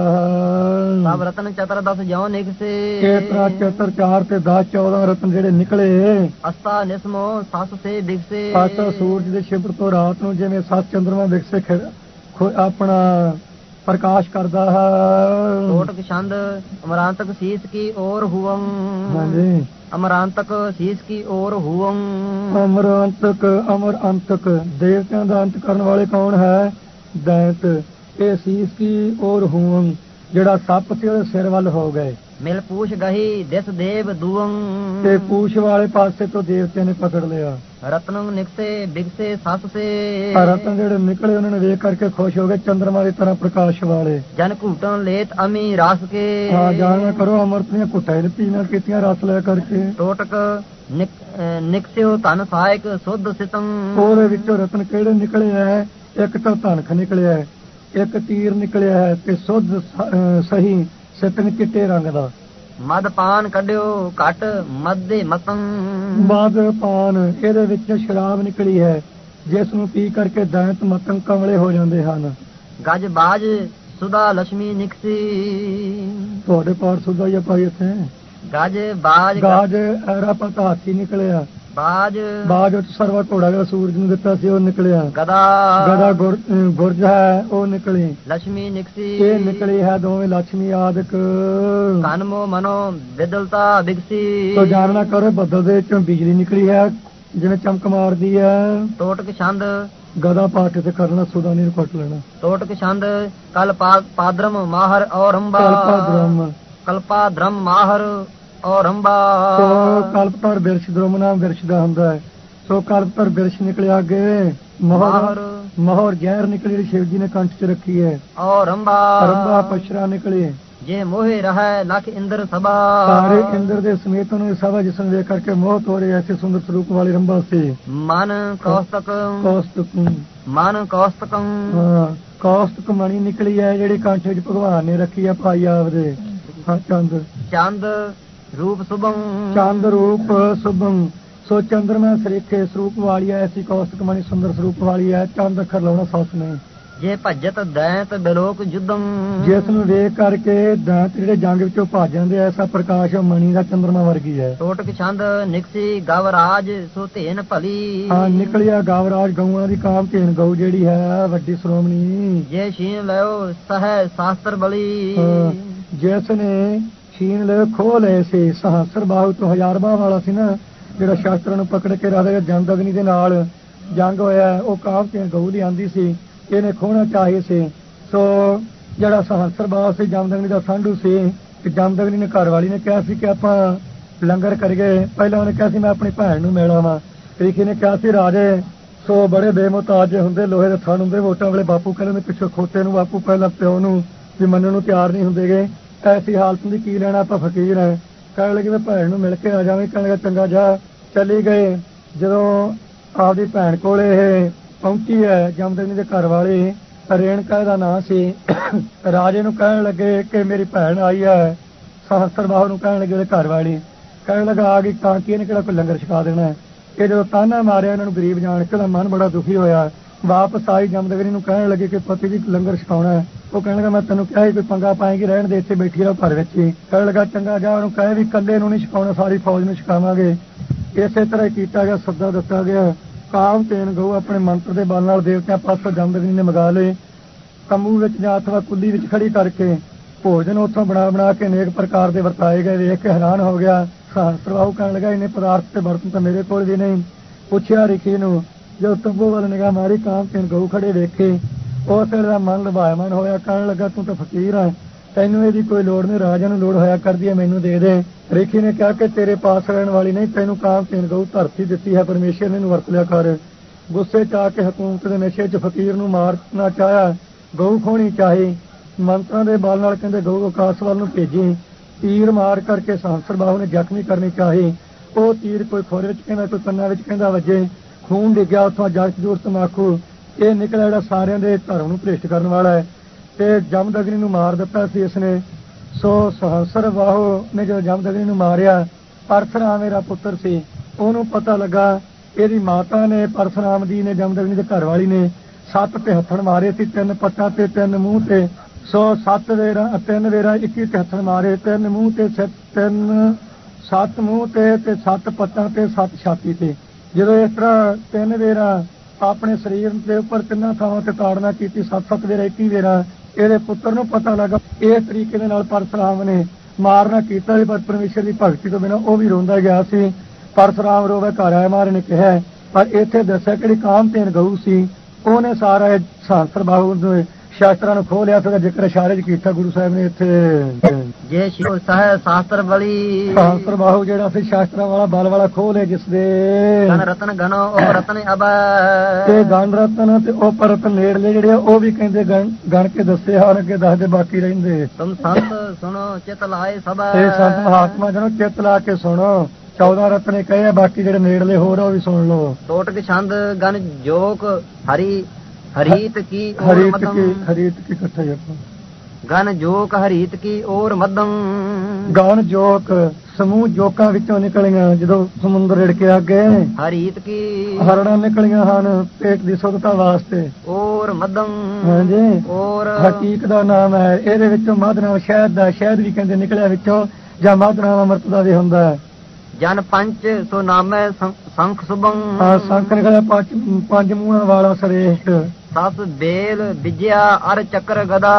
ਸਭ ਰਤਨ ਚਤਰ 10 ਜਿਉ ਨਿਕਸੇ। ਇਸ ਤਰ੍ਹਾਂ ਚਤਰ 4 ਤੇ 10 14 ਰਤਨ ਜਿਹੜੇ ਨਿਕਲੇ। ਅਸਤਾ ਨਿਸਮੋ ਸਸ ਸੇ ਵਿਗਸੇ। ਸੱਤ ਸੂਰਜ ਦੇ ਛਿਪਰ ਤੋਂ ਰਾਤ ਨੂੰ ਜਿਵੇਂ 7 ਚੰਦਰਮਾ ਵਿਗਸੇ ਆਪਣਾ ਪ੍ਰਕਾਸ਼ ਕਰਦਾ ਹੈ। ਕੋਟਕ ਛੰਦ ਅਮਰਾਂਤਕ ਸੀਸ ਕੀ ਔਰ ਹੁਵੰ। ਹਾਂਜੀ, ਅਮਰਾਂਤਕ ਸੀਸ ਕੀ ਔਰ ਹੁਵੰ। ਅਮਰਾਂਤਕ ਅਮਰ ਅੰਤਕ ਦੇਵਤਿਆਂ ਦਾ ਅੰਤ ਕਰਨ ਵਾਲੇ ਕੌਣ ਹੈ? ਦੈਂਤ। ਇਹ ਸੀਸ ਕੀ ਔਰ ਹੁਵੰ ਜਿਹੜਾ ਸੱਪ ਸੀ ਉਹਦੇ ਸਿਰ ਵੱਲ ਹੋ ਗਏ। ਮਿਲ ਪੂਛ ਗਹੀ ਦਿਸ ਦੇਵ ਦੂਵੰ। ਤੇ ਪੂਛ ਵਾਲੇ ਪਾਸੇ ਤੋਂ ਦੇਵਤਿਆਂ ਨੇ ਪਕੜ ਲਿਆ। ਰਤਨੰ ਨਿਕਸੇ ਬਿਗਸੇ ਸੱਸ ਸੇ। ਰਤਨ ਜਿਹੜੇ ਨਿਕਲੇ ਉਹਨਾਂ ਨੇ ਵੇਖ ਕਰਕੇ ਖੁਸ਼ ਹੋ ਗਏ, ਚੰਦਰਮਾ ਦੀ ਤਰ੍ਹਾਂ ਪ੍ਰਕਾਸ਼ ਵਾਲੇ। ਜਨ ਘੂਟਨ ਲੇਤ ਅਮੀ ਰਸ ਕੇ। ਹਾਂ, ਜਾਣਿਆ ਕਰੋ ਅਮਰਤ ਦੀਆਂ ਘੁੱਟਾਂ ਪੀਣਾ ਕੀਤੀਆਂ ਰਸ ਲੈ ਕਰਕੇ। ਟੋਟਕ ਨਿਕਸਿਓ ਧਨ ਸਹਾਇਕ ਸੁਧ ਸਿਤੰ। ਉਹਦੇ ਵਿੱਚੋਂ ਰਤਨ ਕਿਹੜੇ ਨਿਕਲੇ ਹੈ? ਇੱਕ ਤਾਂ ਧਨਖ ਨਿਕਲਿਆ ਹੈ, ਇੱਕ ਤੀਰ ਨਿਕਲਿਆ ਹੈ ਤੇ ਸੁਧ ਸਹੀ ਸਿਤਨ ਚਿੱਟੇ ਰੰਗ ਦਾ। ਮਦ ਪਾਨ ਕੱਢਿਓ ਘਟ ਮਦੇ ਮਤੰ। ਮਦ ਪਾਨ ਇਹਦੇ ਵਿੱਚ ਸ਼ਰਾਬ ਨਿਕਲੀ ਹੈ ਜਿਸ ਨੂੰ ਪੀ ਕਰਕੇ ਦੈਂਤ ਮਤੰ ਕਮਲੇ ਹੋ ਜਾਂਦੇ ਹਨ। ਗਜ ਬਾਜ ਸੁਦਾ ਲక్ష్ਮੀ ਨਿਕਸੀ। ਤੁਹਾਡੇ ਪਾਠ ਸੁਦਾ ਹੀ ਪਾਈ ਇੱਥੇ। ਗਜ ਬਾਜ ਗਾਜ ਐਰਾ ਪਤਾ ਹਾਥੀ ਨਿਕਲਿਆ। ਬਾਜ ਵਿੱਚ ਸਰਵਾ ਘੋੜਾ ਜਿਹੜਾ ਸੂਰਜ ਨੂੰ ਦਿੱਤਾ ਸੀ ਉਹ ਨਿਕਲਿਆ। ਗਦਾ ਗੁਰਜ ਹੈ ਉਹ ਨਿਕਲੀ। ਲక్ష్ਮੀ ਨਿਕਸੀ ਇਹ ਨਿਕਲੀ ਹੈ ਦੋਵੇਂ ਲక్ష్ਮੀ ਆਦਿਕ। ਕਨਮੋ ਮਨੋ ਵਿਦਲਤਾ ਬਿਗਸੀ। ਤੋ ਜਾਣਨਾ ਕਰੋ ਬੱਦਲ ਦੇ ਵਿੱਚੋਂ ਬਿਜਲੀ ਨਿਕਲੀ ਹੈ ਜਿਵੇਂ ਚਮਕ ਮਾਰਦੀ ਹੈ। ਟੋਟਕ ਛੰਦ ਗਦਾ ਪਾਠ ਤੇ ਕਰਨਾ ਸੁਦਾ ਨਹੀਂ ਕੱਟ ਲੈਣਾ। ਟੋਟਕ ਛੰਦ ਕਲ ਪਾਦਰਮ ਮਾਹਰ ਔਰੰਬਾ। ਕਲਪਾਦਰਮ ਮਾਹਰ ਔਰੰਬਾ। ਕਲਪਤਰ ਬਿਰਸ਼ ਦਰਮ ਨਾਮ ਬਿਰਸ਼ ਦਾ ਹੁੰਦਾ ਹੈ। ਸੋ ਕਲਪਤਰ ਬਿਰਸ਼ ਨਿਕਲਿਆ ਅੱਗੇ। ਮੋਹਰ ਜ਼ਹਿਰ ਨਿਕਲੀ ਜਿਹੜੀ ਸ਼ਿਵ ਜੀ ਨੇ ਕੰਠ ਚ ਰੱਖੀ ਹੈ। ਔਰੰਬਾ ਪਸ਼ਰਾ ਨਿਕਲੀ। ਜੇ ਮੋਹੇ ਰਹਿ ਲੱਖ ਇੰਦਰ ਸਭਾ। ਸਾਰੇ ਇੰਦਰ ਦੇ ਸਮੇਤ ਉਹਨੂੰ ਸਭਾ ਜਿਸ ਨੂੰ ਵੇਖ ਕਰਕੇ ਮੋਹ ਤੋੜੇ ਐਸੇ ਸੁੰਦਰ ਸਰੂਪ ਵਾਲੀ ਰੰਭਾ ਸੀ। ਮਨ ਕੌਸਤਕ ਕੌਸਤਕ ਮਣੀ ਨਿਕਲੀ ਹੈ ਜਿਹੜੀ ਕੰਠ ਵਿੱਚ ਭਗਵਾਨ ਨੇ ਰੱਖੀ ਹੈ ਭਾਈ ਆਪਦੇ। ਚੰਦ ਰੂਪ ਸੁਭੰ। ਚੰਦ ਰੂਪ ਸੁਭੰ। ਸੋ ਚੰਦਰਮਾ ਸਰੀਖੇ ਸਰੂਪ ਵਾਲੀ ਹੈ ਐਸੀ ਕੌਸਤਕ ਮਣੀ ਸੁੰਦਰ ਸਰੂਪ ਵਾਲੀ ਹੈ। ਚੰਦ ਅੱਖਰ ਲਾਉਣਾ ਸੌਸ ਨਹੀਂ। ਜੇ ਭੱਜਤ ਦੈਂਤ ਬਿਲੋਕ ਜੁਦੰ। ਜਿਸ ਨੂੰ ਵੇਖ ਕਰਕੇ ਦੈਂਤ ਜਿਹੜੇ ਜੰਗ ਵਿੱਚੋਂ ਭੱਜ ਜਾਂਦੇ ਐਸਾ ਪ੍ਰਕਾਸ਼ ਮਣੀ ਦਾ ਚੰਦਰਮਾ ਵਰਗੀ ਹੈ। ਟੋਟਕ ਛੰਦ ਨਿਕਸੀ ਗਵਰਾਜ ਸੋ ਧੇਨ ਭਲੀ। ਹਾਂ, ਨਿਕਲਿਆ ਗਵਰਾਜ ਗਊਆਂ ਦੀ ਕਾਮ ਧੇਨ ਗਊ ਜਿਹੜੀ ਹੈ ਵੱਡੀ ਸ਼੍ਰੋਮਣੀ। ਜੇ ਛੀਨ ਲਿਓ ਸਹਿ ਸ਼ਾਸਤਰ ਬਲੀ। ਜਿਸ ਨੇ ਛੀਨ ਲਿਓ ਖੋਹ ਲਏ ਸੀ ਸਹਸਰ ਬਾਹੂ ਤੋਂ 1000 ਬਾਹ ਵਾਲਾ ਸੀ ਨਾ ਜਿਹੜਾ ਸ਼ਾਸਤਰਾਂ ਨੂੰ ਪਕੜ ਕੇ ਰੱਖਦਾ ਜੰਗ ਅਗਨੀ ਦੇ ਨਾਲ ਜੰਗ ਹੋਇਆ ਉਹ ਕਾਮ ਧੇਨ ਗਊ ਦੀ ਆਂਦੀ ਸੀ ਇਹਨੇ ਖੋਹਣਾ ਚਾਹੀ ਸੀ। ਸੋ ਜਿਹੜਾ ਸਹਸਰ ਬਾਹ ਸੀ ਜਮਦਗਨੀ ਦਾ ਸਾਂਢੂ ਸੀ ਜਮਦਗਨੀ ਨੇ ਘਰ ਵਾਲੀ ਨੇ ਕਿਹਾ ਸੀ ਕਿ ਆਪਾਂ ਲੰਗਰ ਕਰੀਏ। ਪਹਿਲਾਂ ਉਹਨੇ ਕਿਹਾ ਸੀ ਮੈਂ ਆਪਣੀ ਭੈਣ ਨੂੰ ਮਿਲ ਆਵਾਂ। ਰਿਖੀ ਨੇ ਕਿਹਾ ਸੀ ਰਾਜੇ ਸੋ ਬੜੇ ਬੇਮੁਤਾਜ ਹੁੰਦੇ, ਲੋਹੇ ਦੇ ਥਣ ਹੁੰਦੇ, ਵੋਟਾਂ ਵੇਲੇ ਬਾਪੂ ਕਹਿੰਦੇ ਪਿੱਛੋਂ ਖੋਤੇ ਨੂੰ ਬਾਪੂ ਪਹਿਲਾਂ ਪਿਓ ਨੂੰ ਵੀ ਮੰਨਣ ਨੂੰ ਤਿਆਰ ਨਹੀਂ ਹੁੰਦੇਗੇ। ਐਸੀ ਹਾਲਤ ਦੀ ਕੀ ਲੈਣਾ, ਆਪਾਂ ਫਕੀਰ ਹੈ। ਕਹਿਣ ਲੱਗੇ ਮੈਂ ਭੈਣ ਨੂੰ ਮਿਲ ਕੇ ਆ ਜਾਵਾਂ। ਕਹਿਣ ਲੱਗਾ ਚੰਗਾ ਜਾ। ਚਲੀ ਗਏ। ਜਦੋਂ ਆਪਦੀ ਭੈਣ ਕੋਲ ਇਹ ਪਹੁੰਚੀ ਹੈ ਜਮਦਗਨੀ ਦੇ ਘਰ ਵਾਲੀ, ਰੇਣਕਾ ਦਾ ਨਾਂ ਸੀ, ਰਾਜੇ ਨੂੰ ਕਹਿਣ ਲੱਗੇ ਕਿ ਮੇਰੀ ਭੈਣ ਆਈ ਹੈ। ਸਹਸਰ ਬਾਹੂ ਨੂੰ ਕਹਿਣ ਲੱਗੇ ਉਹਦੇ ਘਰ ਵਾਲੀ, ਕਹਿਣ ਲੱਗਾ ਆ ਗਈ ਤਾਂ ਕੀ ਇਹਨੇ ਕਿਹੜਾ ਕੋਈ ਲੰਗਰ ਛਕਾ ਦੇਣਾ। ਇਹ ਜਦੋਂ ਤਾਨਾ ਮਾਰਿਆ ਇਹਨਾਂ ਨੂੰ ਗਰੀਬ ਜਾਣ ਕੇ ਉਹਦਾ ਮਨ ਬੜਾ ਦੁਖੀ ਹੋਇਆ। ਵਾਪਸ ਆਈ ਜਮਦਗਨੀ ਨੂੰ ਕਹਿਣ ਲੱਗੇ ਕਿ ਪਤੀ ਜੀ ਲੰਗਰ ਛਕਾਉਣਾ। ਉਹ ਕਹਿਣ ਲੱਗਾ ਮੈਂ ਤੈਨੂੰ ਕਿਹਾ ਕੋਈ ਪੰਗਾ ਪਾਏਗੀ, ਰਹਿਣ ਦੇ ਇੱਥੇ ਬੈਠੀ ਰਹੋ ਘਰ ਵਿੱਚ ਹੀ। ਕਹਿਣ ਲੱਗਾ ਚੰਗਾ ਜਾ। ਉਹਨੂੰ ਕਹੇ ਵੀ ਇਕੱਲੇ ਨੂੰ ਨਹੀਂ ਛਕਾਉਣਾ, ਸਾਰੀ ਫੌਜ ਨੂੰ ਛਕਾਵਾਂਗੇ। ਇਸੇ ਤਰ੍ਹਾਂ ਹੀ ਕੀਤਾ ਗਿਆ। ਸੱਦਾ ਦਿੱਤਾ ਗਿਆ। ਕਾਮ ਤੇਨ ਗਊ ਆਪਣੇ ਮੰਤਰ ਦੇ ਬਲ ਨਾਲ ਦੇਵਤਿਆਂ ਪਾਸੋਂ ਜਮਦਗਨੀ ਨੇ ਮੰਗਾ ਲਏ। ਤੰਬੂ ਵਿੱਚ ਜਾਂ ਅਥਵਾ ਕੁੱਲੀ ਵਿੱਚ ਖੜੀ ਕਰਕੇ ਭੋਜਨ ਉੱਥੋਂ ਬਣਾ ਕੇ ਅਨੇਕ ਪ੍ਰਕਾਰ ਦੇ ਵਰਤਾਏ ਗਏ। ਵੇਖ ਕੇ ਹੈਰਾਨ ਹੋ ਗਿਆ। ਸਹਸਰਬਾਹੂ ਕਹਿਣ ਲੱਗਾ ਇੰਨੇ ਪਦਾਰਥ ਤੇ ਬਰਤਨ ਤਾਂ ਮੇਰੇ ਕੋਲ ਵੀ ਨਹੀਂ। ਪੁੱਛਿਆ ਰਿਖੀ ਨੂੰ। ਜਦੋਂ ਤੰਬੂ ਵੱਲ ਨਿਗਾਹ ਮਾਰੀ ਕਾਮ ਤੇਨ ਗਊ ਖੜੇ ਵੇਖੇ, ਉਸ ਵੇਲੇ ਦਾ ਮਨ ਲੁਭਾਇਮਾਨ ਹੋਇਆ। ਕਹਿਣ ਲੱਗਾ ਤੂੰ ਤਾਂ ਫਕੀਰ ਹੈ, ਤੈਨੂੰ ਇਹਦੀ ਕੋਈ ਲੋੜ ਨਹੀਂ, ਰਾਜਾ ਨੂੰ ਲੋੜ ਹੋਇਆ ਕਰਦੀ ਹੈ, ਮੈਨੂੰ ਦੇ ਦੇ। ਰਿਖੀ ਨੇ ਕਿਹਾ ਕਿ ਤੇਰੇ ਪਾਸ ਰਹਿਣ ਵਾਲੀ ਨਹੀਂ, ਤੈਨੂੰ ਕਾਮ ਤੇਨ ਗਊ ਧਰਤੀ ਦਿੱਤੀ ਹੈ, ਪਰਮੇਸ਼ਰ ਨੇ ਇਹਨੂੰ ਵਰਤ ਲਿਆ ਕਰ। ਗੁੱਸੇ ਚ ਆ ਕੇ ਹਕੂਮਤ ਦੇ ਨਸ਼ੇ ਚ ਫਕੀਰ ਨੂੰ ਮਾਰਨਾ ਚਾਹਿਆ। ਗਊ ਖੋਣੀ ਚਾਹੀ। ਮੰਤਰਾਂ ਦੇ ਬਲ ਨਾਲ ਕਹਿੰਦੇ ਗਊ ਆਕਾਸ਼ ਵੱਲ ਨੂੰ ਭੇਜੀ। ਤੀਰ ਮਾਰ ਕਰਕੇ ਸਹਸਰ ਬਾਹੂ ਨੇ ਜ਼ਖਮੀ ਕਰਨੀ ਚਾਹੀ। ਉਹ ਤੀਰ ਕੋਈ ਖੋਰੇ ਵਿੱਚ ਕਹਿੰਦਾ, ਕੋਈ ਕੰਨਾਂ ਵਿੱਚ ਕਹਿੰਦਾ ਵੱਜੇ। ਖੂਨ ਡਿੱਗਿਆ ਉੱਥੋਂ। ਜਗਤ ਜੋਰ ਤਮਾਕੂ ਇਹ ਨਿਕਲਿਆ ਜਿਹੜਾ ਸਾਰਿਆਂ ਦੇ ਧਰਮ ਨੂੰ ਭ੍ਰਿਸ਼ਟ ਕਰਨ ਵਾਲਾ ਹੈ, ਤੇ ਜਮਦਗਨੀ ਨੂੰ ਮਾਰ ਦਿੱਤਾ ਸੀ ਇਸਨੇ। ਸੋ ਸਹਸਰ ਬਾਹੂ ਨੇ ਜਦੋਂ ਜਮਦਗਨੀ ਨੂੰ ਮਾਰਿਆ, ਪਰਸਰਾਮ ਮੇਰਾ ਪੁੱਤਰ ਸੀ, ਉਹਨੂੰ ਪਤਾ ਲੱਗਾ ਇਹਦੀ ਮਾਤਾ ਨੇ ਪਰਸਰਾਮ ਦੀ ਨੇ ਜਮਦਗਨੀ ਦੇ ਘਰ ਵਾਲੀ ਨੇ 7 ਹੱਥਣ ਮਾਰੇ ਸੀ, 3 ਪੱਟਾਂ ਤੇ 3 ਮੂੰਹ ਤੇ। ਸੋ 7 ਵੇਰਾ 3 ਵੇਰਾ 21 ਹੱਥਣ ਮਾਰੇ, 3 ਮੂੰਹ ਤੇ 7 ਮੂੰਹ ਤੇ 7 ਪੱਟਾਂ ਤੇ 7 ਛਾਤੀ ਤੇ। ਜਦੋਂ ਇਸ ਤਰ੍ਹਾਂ 3 ਵੇਰਾ ਆਪਣੇ ਸਰੀਰ ਦੇ ਉੱਪਰ 3 ਥਾਵਾਂ ਤੇ ਤਾੜਨਾ ਕੀਤੀ, 7 ਵੇਰਾ 21 ਵੇਰਾ, ਇਹਦੇ ਪੁੱਤਰ ਨੂੰ ਪਤਾ ਲੱਗਾ। ਇਸ ਤਰੀਕੇ ਦੇ ਨਾਲ ਪਰਸਰਾਮ ਨੇ ਮਾਰਨਾ ਕੀਤਾ ਸੀ, ਪਰ ਪਰਮੇਸ਼ਰ ਦੀ ਭਗਤੀ ਤੋਂ ਬਿਨਾਂ ਉਹ ਵੀ ਰੋਂਦਾ ਗਿਆ ਸੀ। ਪਰਸਰਾਮ ਰੋਵੇ ਘਰ ਆਏ ਮਾਰ ਨੇ ਕਿਹਾ। ਪਰ ਇੱਥੇ ਦੱਸਿਆ ਕਿ ਕਾਮ ਤੇਨ ਗਊ ਸੀ, ਉਹਨੇ ਸਾਰਾ ਸਹਸਰ ਬਾਹੂ ਦੇ ਸ਼ਾਸਤਰਾਂ ਨੂੰ ਖੋਹ ਲਿਆ ਸੀਗਾ। ਜ਼ਿਕਰ ਇਸ਼ਾਰੇ 'ਚ ਕੀਤਾ ਗੁਰੂ ਸਾਹਿਬ ਨੇ ਇੱਥੇ। ਜੇ ਸ਼ਿਵ ਸ਼ਾਸਤਰ ਬਲੀ ਸਹਸਰ ਬਾਹੂ ਜਿਹੜਾ ਸੀ ਸ਼ਾਸਤਰਾਂ ਵਾਲਾ ਬਲ ਵਾਲਾ ਖੋਹ ਲਿਆ, ਜਿਸ ਦੇ ਗਨ ਰਤਨ ਗਨੋ ਉਪ ਰਤਨ ਅਬ ਤੇ ਗਨ ਰਤਨ ਤੇ ਉਪ ਰਤਨ ਨੇੜਲੇ ਜਿਹੜੇ ਉਹ ਵੀ ਕਹਿੰਦੇ ਗਣ ਕੇ ਦੱਸੇ ਹਨ, ਅੱਗੇ ਦੱਸਦੇ ਬਾਕੀ ਰਹਿੰਦੇ। ਤੁਮ ਸੰਤ ਸੁਣੋ ਚਿਤ ਲਾਏ ਸਭ, ਇਹ ਸੰਤ ਮਹਾਤਮਾ ਜਣੋ ਚਿਤ ਲਾ ਕੇ ਸੁਣੋ। 14 ਰਤਨੇ ਕਹੇ, ਬਾਕੀ ਜਿਹੜੇ ਨੇੜਲੇ ਹੋਰ ਉਹ ਵੀ ਸੁਣ ਲਓ। ਟੋਟਕ ਛੰਦ ਗਨ ਜੋਕ ਹਰੀ ਹਰੀਤ ਕੀ ਹਰੀਤ ਕੀ ਇਕੱਠਾ ਗਨ ਜੋਕ ਹਰੀਤ ਕੀ ਔਰ ਮੱਧਮ। ਗਨ ਜੋਕ ਸਮੂਹ ਜੋਕਾਂ ਵਿੱਚੋਂ ਨਿਕਲੀਆਂ ਜਦੋਂ ਸਮੁੰਦਰ ਰਿੜਕਿਆ ਅੱਗੇ। ਹਰੀਤ ਕੀ ਹਰੜਾਂ ਨਿਕਲੀਆਂ ਹਨ ਪੇਟ ਦੀ ਸੁੱਧਤਾ ਵਾਸਤੇ। ਔਰ ਮੱਧਮ ਹਾਂਜੀ ਔਰ ਹਕੀਕ ਦਾ ਨਾਮ ਹੈ। ਇਹਦੇ ਵਿੱਚੋਂ ਮੱਧ ਨਾਮ ਸ਼ਹਿਦ ਦਾ, ਸ਼ਹਿਦ ਵੀ ਕਹਿੰਦੇ ਨਿਕਲਿਆ ਵਿੱਚੋਂ, ਜਾਂ ਮੱਧ ਨਾਮ ਅੰਮ੍ਰਿਤ ਦਾ ਵੀ ਹੁੰਦਾ ਹੈ। ਜਨ ਪੰਚ ਸੋ ਨਾਮੈ ਸੰਖ ਸੁਭੰ। ਸੰਖ ਨਿਕਲਿਆ 5 ਮੂੰਹਾਂ ਵਾਲਾ ਸਰੇਸ਼ਟ। 7 ਬੇਲ ਵਿਜਿਆ ਅਰ ਚੱਕਰ ਗਦਾ।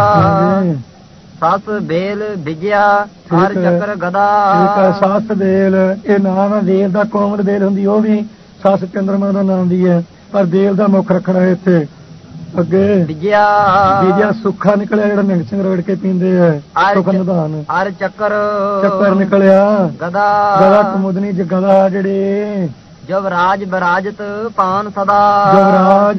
7 ਬੇਲ ਵਿਜਿਆ ਅਰ ਚੱਕਰ ਗਦਾ। 7 ਬੇਲ ਇਹ ਨਾਮ ਹੈ ਵੇਲ ਦਾ। ਕੋਮਲ ਬੇਲ ਹੁੰਦੀ ਉਹ ਵੀ 7 ਚੰਦਰਮਾ ਦਾ ਨਾਮ ਦੀ ਹੈ, ਪਰ ਬੇਲ ਦਾ ਮੁੱਖ ਰੱਖਣਾ ਹੈ ਇੱਥੇ। ਅੱਗੇ ਵਿਜਿਆ ਸੁੱਖਾ ਨਿਕਲਿਆ ਜਿਹੜਾ ਨਿੰਗ ਸਿੰਘ ਰੋੜ ਕੇ ਪੀਂਦੇ ਹੈ, ਸੁੱਖ ਨਿਧਾਨ। ਅਰ ਚੱਕਰ ਨਿਕਲਿਆ ਗਦਾ। ਗਦਾ ਕੁਮੁਦਨੀ ਜ ਗਦਾ ਜਿਹੜੇ ਜਵਰਾਜ ਬਰਾਜਤ ਪਾਨ ਸਦਾ। ਜਵਰਾਜ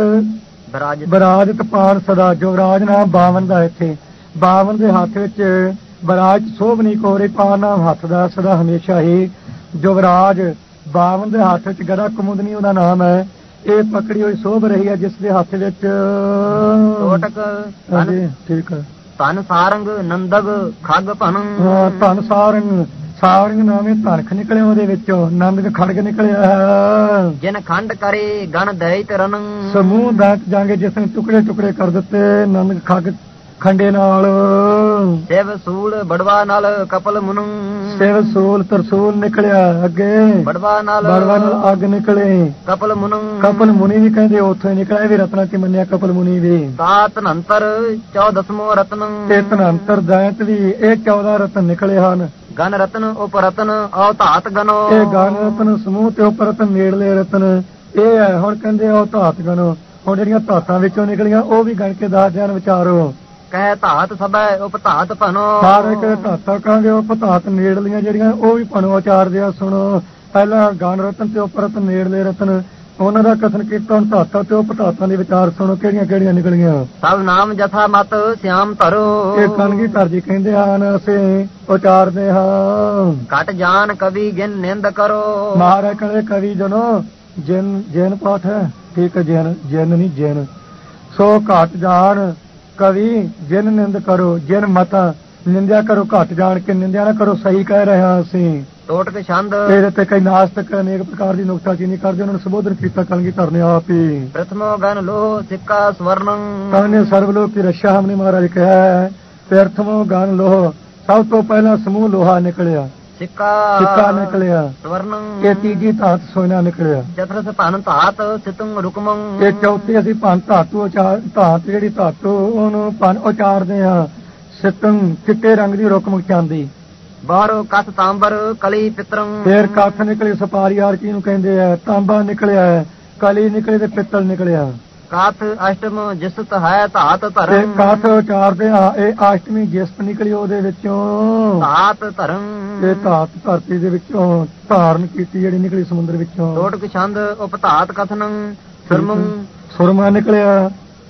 ਬਰਾਜਤ ਪਾਨ ਸਦਾ। ਜਵਰਾਜ ਨਾਮ 52 ਦਾ ਇੱਥੇ। 52 ਦੇ ਹੱਥ ਵਿੱਚ ਬਰਾਜ ਸੋਭਨੀ ਕੋਰੇ, ਪਾਨ ਨਾਮ ਹੱਥ ਦਾ ਸਦਾ ਹਮੇਸ਼ਾ ਹੀ। ਜਵਰਾਜ 52 ਦੇ ਹੱਥ ਵਿੱਚ ਗਦਾ ਕੁਮੁਦਨੀ ਉਹਦਾ ਨਾਮ ਹੈ। ਇਹ ਪਕੜੀ ਹੋਈ ਸੋਭ ਰਹੀ ਹੈ ਜਿਸ ਦੇ ਹੱਥ ਵਿੱਚ ਟੋਟਕ। ਹਾਂਜੀ ਠੀਕ ਹੈ। ਧਨ ਸਾਰੰਗ ਨੰਦਗ ਖੱਗ ਭਨ। ਧਨ ਸਾਰੰਗ ਸਾਰੰਗ ਨਾਮੇ ਧਨਖ ਨਿਕਲਿਆ ਉਹਦੇ ਵਿੱਚੋਂ, ਨੰਦਗ ਖੜਗ ਨਿਕਲਿਆ ਹੈ। ਜਿਨ ਖੰਡ ਕਰੇ ਗਣ ਦਇਤ ਰਨ। ਸਮੂਹ ਦਾਤ ਜਾਂਗੇ ਜਿਸ ਨੇ ਟੁਕੜੇ ਟੁਕੜੇ ਕਰ ਦਿੱਤੇ ਨੰਦਗ ਖੱਗ ਖੰਡੇ ਨਾਲ। ਸਿਵ ਸੂਲ ਬੜਵਾ ਨਾਲ ਕਪਲ ਮੁਨ। ਸਿਵ ਸੂਲ ਤਰਸੂਲ ਨਿਕਲਿਆ ਅੱਗੇ। ਬੜਵਾ ਨਾਲ ਅੱਗ ਨਿਕਲੇ। ਕਪਲ ਮੁਨੀ ਵੀ ਕਹਿੰਦੇ ਉੱਥੋਂ ਹੀ ਨਿਕਲਿਆ, ਵੀ ਰਤਨਾ ਕੀ ਮੰਨਿਆ ਕਪਲ ਮੁਨੀ ਵੀ। 7 ਧਨੰਤਰ 14ਵਾਂ ਰਤਨ। ਤੇ ਧਨੰਤਰ ਦੈਂਤ ਵੀ ਇਹ 14 ਰਤਨ ਨਿਕਲੇ ਹਨ। ਗਨ ਰਤਨ ਉਪ ਰਤਨ ਅਵਧਾਤ ਗਨੋ। ਇਹ ਗਨ ਰਤਨ ਸਮੂਹ ਤੇ ਉਪ ਰਤਨ ਨੇੜਲੇ ਰਤਨ ਇਹ ਹੈ। ਹੁਣ ਕਹਿੰਦੇ ਅਵਧਾਤ ਗਨੋ। ਹੁਣ ਜਿਹੜੀਆਂ ਧਾਤਾਂ ਵਿੱਚੋਂ ਨਿਕਲੀਆਂ ਉਹ ਵੀ ਗਣ ਕੇ ਦੱਸ ਦੇਣ ਵਿਚਾਰੋ। ਕਹਿ ਧਾਤ ਸਭੈ ਉਪਧਾਤ ਭਨੋ। ਸਾਰੇ ਕਹੇ ਧਾਤਾਂ ਕਹਾਂਗੇ, ਉਪਧਾਤ ਨੇੜਲੀਆਂ ਜਿਹੜੀਆਂ ਉਹ ਵੀ ਭਨੋ ਉਚਾਰਦੇ ਆ। ਸੁਣੋ, ਪਹਿਲਾਂ ਗਾਨ ਰਤਨ ਤੇ ਉਪਰਤਨ ਨੇੜਲੇ ਰਤਨ ਉਹਨਾਂ ਦਾ ਕਥਨ ਕੀਤਾ। ਹੁਣ ਧਾਤਾਂ ਤੇ ਉਪਧਾਤਾਂ ਦੇ ਵਿਚਾਰ ਸੁਣੋ ਕਿਹੜੀਆਂ ਕਿਹੜੀਆਂ ਨਿਕਲੀਆਂ। ਸਭ ਨਾਮ ਜਥਾ ਮਤ ਸਿਆਮ ਧਰੋ। ਇਹ ਕਲਗੀਧਰ ਜੀ ਕਹਿੰਦੇ ਹਨ, ਅਸੀਂ ਉਚਾਰਦੇ ਹਾਂ। ਘਟ ਜਾਨ ਕਵੀ ਗਿਨ ਨਿੰਦ ਕਰੋ। ਮਹਾਰਾਜ ਕਹਿੰਦੇ ਕਵੀ ਜਨੋ, ਜੈਨ ਪਾਠ ਹੈ, ਠੀਕ ਹੈ, ਜੈਨ ਨਹੀਂ ਜੈਨ। ਸੋ ਘਟ ਜਾਣ ਕਵੀ ਜਿਨ ਨਿੰਦ ਕਰੋ, ਜਿਨ ਮਤਾ ਨਿੰਦਿਆ ਕਰੋ, ਘਟ ਜਾਣ ਕੇ ਨਿੰਦਿਆ ਨਾ ਕਰੋ। ਸਹੀ ਕਹਿ ਰਹੇ ਹਾਂ ਅਸੀਂ। ਟੋਟਕ ਛੰਦ ਇਹਦੇ ਤੇ ਕਈ ਨਾਸਤਕ ਅਨੇਕ ਪ੍ਰਕਾਰ ਦੀ ਨੁਕਤਾਚੀਨੀ ਕਰਦੇ, ਉਹਨਾਂ ਨੂੰ ਸੰਬੋਧਨ ਕੀਤਾ ਕਲਗੀਧਰ ਨੇ ਆਪ ਹੀ। ਪ੍ਰਥਮੋ ਗਨ ਲੋਹ ਸਿੱਕਾ ਸਵਰਨੰ। ਕਹਿੰਦੇ ਸਰਵਲੋਕ ਦੀ ਰਸ਼ਾ ਹਮਨੇ ਮਹਾਰਾਜ ਕਿਹਾ ਹੈ। ਪ੍ਰਥਮੋ ਗਨ ਲੋਹ, ਸਭ ਤੋਂ ਪਹਿਲਾਂ ਸਮੂਹ ਲੋਹਾ ਨਿਕਲਿਆ। ਸਿੱਕਾ ਨਿਕਲਿਆ। ਸਵਰਨੰ ਇਹ ਤੀਜੀ ਧਾਤ ਸੋਨਾ ਨਿਕਲਿਆ। ਚਤੁਰਥ ਭਨ ਧਾਤ ਸਿਤੰ ਰੁਕਮੰ। ਇਹ ਚੌਥੀ ਅਸੀਂ ਭਨ ਧਾਤੂ ਧਾਤ ਜਿਹੜੀ ਧਾਤੂ ਉਹਨੂੰ ਭਨ ਉਚਾਰਦੇ ਹਾਂ। ਸਿਤੰ ਚਿੱਟੇ ਰੰਗ ਦੀ ਰੁਕਮ ਚਾਂਦੀ। ਬਾਹਰੋਂ ਕੱਥ ਤਾਂਬਰ ਕਲੀ ਪਿੱਤਰੰ। ਫੇਰ ਕੱਥ ਨਿਕਲੀ ਸਪਾਰੀ ਆਰਕੀ ਨੂੰ ਕਹਿੰਦੇ ਆ। ਤਾਂਬਾ ਨਿਕਲਿਆ, ਕਲੀ ਨਿਕਲੀ ਤੇ ਪਿੱਤਲ ਨਿਕਲਿਆ। ਕਾਥ ਅਸ਼ਟਮ ਜਿਸਤ ਹੈ ਧਾਤ ਧਰਮ। ਕਾਥ ਉਚਾਰਦੇ ਆ, ਇਹ ਅਸ਼ਟਮੀ ਜਿਸਤ ਨਿਕਲੀ ਉਹਦੇ ਵਿੱਚੋਂ ਧਾਤ ਧਰਮ। ਇਹ ਧਾਤ ਧਰਤੀ ਦੇ ਵਿੱਚੋਂ ਧਾਰਨ ਕੀਤੀ ਜਿਹੜੀ ਨਿਕਲੀ ਸਮੁੰਦਰ ਵਿੱਚੋਂ। ਟੋਟਕ ਛੰਦ ਉਪਧਾਤ ਕਥਨੰ ਸੁਰਮੰ। ਸੁਰਮਾ ਨਿਕਲਿਆ।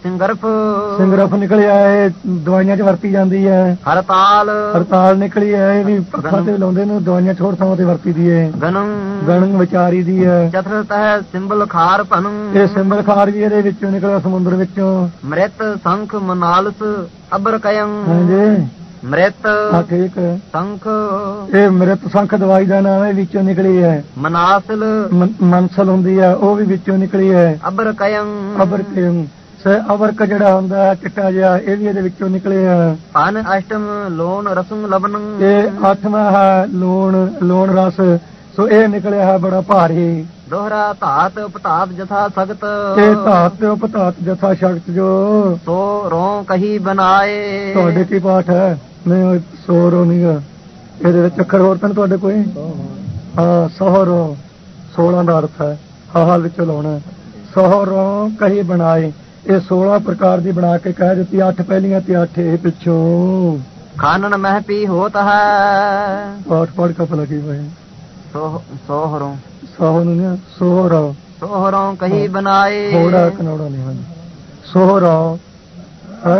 ਸਿੰਗਰਫ ਨਿਕਲਿਆ, ਇਹ ਦਵਾਈਆਂ 'ਚ ਵਰਤੀ ਜਾਂਦੀ ਹੈ। ਹਰਤਾਲ ਨਿਕਲੀ ਹੈ, ਇਹ ਵੀ ਅੱਖਾਂ ਤੇ ਲਾਉਂਦੇ ਨੇ, ਦਵਾਈਆਂ ਛੋੜ ਥਾਵਾਂ ਤੇ ਵਰਤੀ ਦੀ ਹੈ। ਗਣੰ ਵਿਚਾਰੀ ਦੀ ਹੈ। ਚਤੁਰਥ ਹੈ ਸਿੰਬਲ ਖਾਰ ਭਨੰ। ਇਹ ਸਿੰਬਲ ਖਾਰ ਵੀ ਇਹਦੇ ਵਿੱਚੋਂ ਨਿਕਲਿਆ ਸਮੁੰਦਰ ਵਿੱਚੋਂ। ਮ੍ਰਿਤ ਸੰਖ ਮਨਾਲਸ ਅਬਰ ਕਯੰ। ਹਾਂਜੀ ਮ੍ਰਿਤ ਠੀਕ ਸੰਖ, ਇਹ ਮ੍ਰਿਤ ਸੰਖ ਦਵਾਈ ਦਾ ਨਾਮ ਹੈ, ਵਿੱਚੋਂ ਨਿਕਲੀ ਹੈ। ਮਨਾਸਲ ਮਨਸਲ ਹੁੰਦੀ ਹੈ, ਉਹ ਵੀ ਵਿੱਚੋਂ ਨਿਕਲੀ ਹੈ। ਅਬਰ ਕਯੰ ਅਵਰਕ ਜਿਹੜਾ ਹੁੰਦਾ ਚਿੱਟਾ ਜਿਹਾ, ਇਹ ਵੀ ਇਹਦੇ ਵਿੱਚੋਂ ਨਿਕਲੇ ਆ। ਪਨ ਅਸ਼ਟਮ ਲੋਨ ਰਸਮ ਲਬਨ। ਇਹ ਅੱਠਵਾਂ ਹੈ ਲੋਨ ਰਸ। ਸੋ ਇਹ ਨਿਕਲਿਆ ਹੈ ਬੜਾ ਭਾਰੀ। ਦੋਹਰਾ ਧਾਤ ਉਪਧਾਤ ਜਥਾ ਸਖਤ। ਇਹ ਧਾਤ ਤੇ ਉਪਧਾਤ ਜਥਾ ਸਖਤ ਜੋ ਸੋ ਰੋਂ ਕਹੀ ਬਣਾਏ। ਤੁਹਾਡੇ ਕੀ ਪਾਠ ਹੈ? ਨਹੀਂ ਸੋ ਰੋ ਨਹੀਂ ਗਾ, ਇਹਦੇ ਵਿੱਚ ਅੱਖਰ ਹੋਰ ਤਾਂ ਤੁਹਾਡੇ ਕੋਈ? ਹਾਂ ਸੋਹਰੋ 16 ਦਾ ਅਰਥ ਹੈ, ਹਾਲ ਵਿੱਚੋਂ ਲਾਉਣਾ। ਸੋਹਰੋਂ ਕਹੀ ਬਣਾਏ, ਇਹ 16 ਪ੍ਰਕਾਰ ਦੀ ਬਣਾ ਕੇ ਕਹਿ ਦਿੱਤੀ। 8 ਪਹਿਲੀਆਂ ਤੇ 8 ਇਹ ਪਿੱਛੋਂ। ਖਾਨਨ ਮਹਿ ਪੀ ਹੋਤ ਹੈ। ਪਾਠ ਪੜ ਕੇ ਭਲਾ ਕੀ ਹੋਇਆ? ਸੋਹਰੋਂ ਸੋਹਰੋਂ ਕਹੀ ਬਣਾਏ। ਥੋੜਾ ਕਨੌੜਾ ਨਹੀਂ ਹਨ। ਸੋਹਰੋਂ ਹੈ